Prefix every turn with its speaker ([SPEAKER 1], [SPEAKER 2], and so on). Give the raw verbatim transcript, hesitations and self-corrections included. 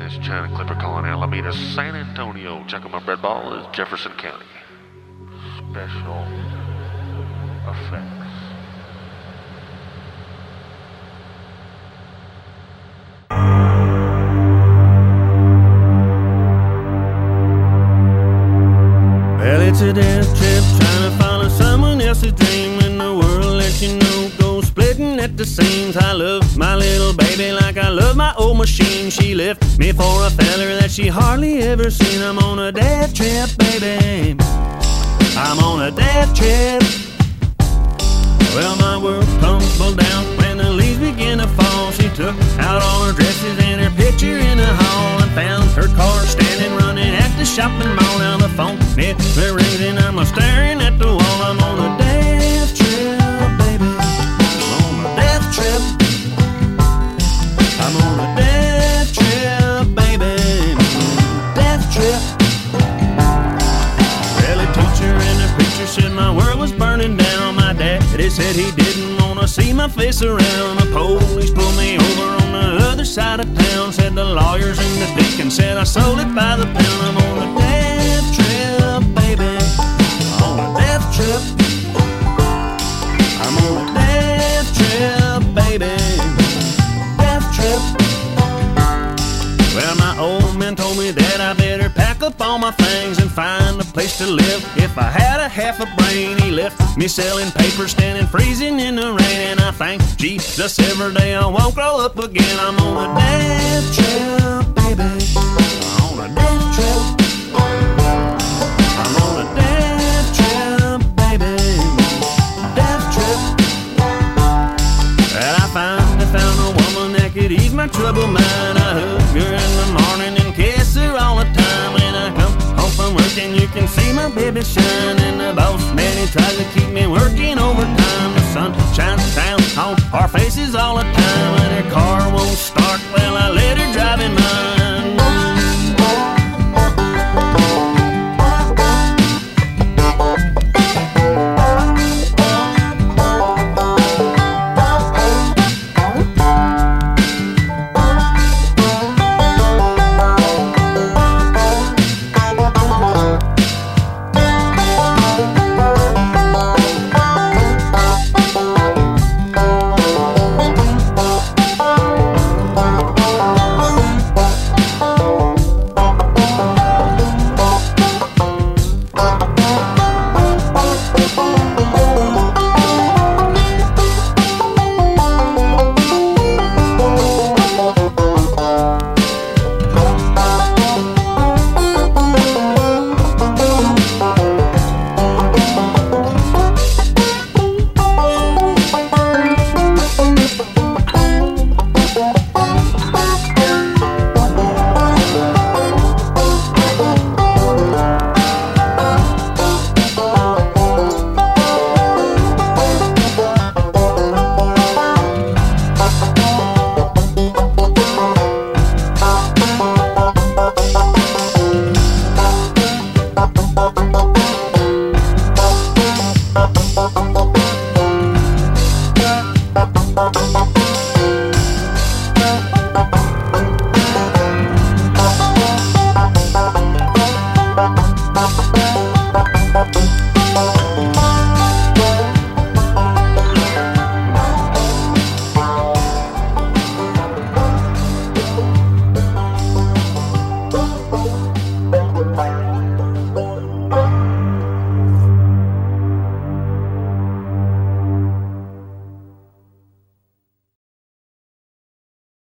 [SPEAKER 1] This is China Clipper calling Alameda, San Antonio. Check out my bread ball is Jefferson County. Special effects.
[SPEAKER 2] Well, it's a death trip trying to follow someone else's dream, and the world lets you know goes splitting at the seams. I love my little baby like I love my old machine. She left me for a feller that she hardly ever seen. I'm on a death trip, baby. I'm on a death trip. Well, my world tumbled down when the leaves began to fall. She took out all her dresses and her picture in the hall and found her car standing running at the shopping mall. Now the phone it rings and I'm staring at the wall. I'm on a death trip, baby. I'm on a death trip. I'm on a death trip, baby. Death trip. Well, the teacher and the preacher said my world was burning down. My daddy said he didn't want to see my face around. The police pulled me over on the other side of town. Said the lawyers and the deacon said I sold it by the pound. I'm on a death trip, baby. On a death trip. I'm on a death trip, baby. Death trip. Well, my old man told me that I better pack up all my things and find a place to live. If I had a half a brain, he left me selling papers, standing freezing in the rain. And I thank Jesus every day I won't grow up again. I'm on a death trip, baby. On a death trip. I'm on a death trip, baby. Death trip. Well, I finally found a woman that could ease my troubled mind. I hug her in the morning and kiss her all the time. When I come home from work and you can see my baby shine. And the boss man, he tries to keep me working overtime. The sun shines down on our faces all the time. And her car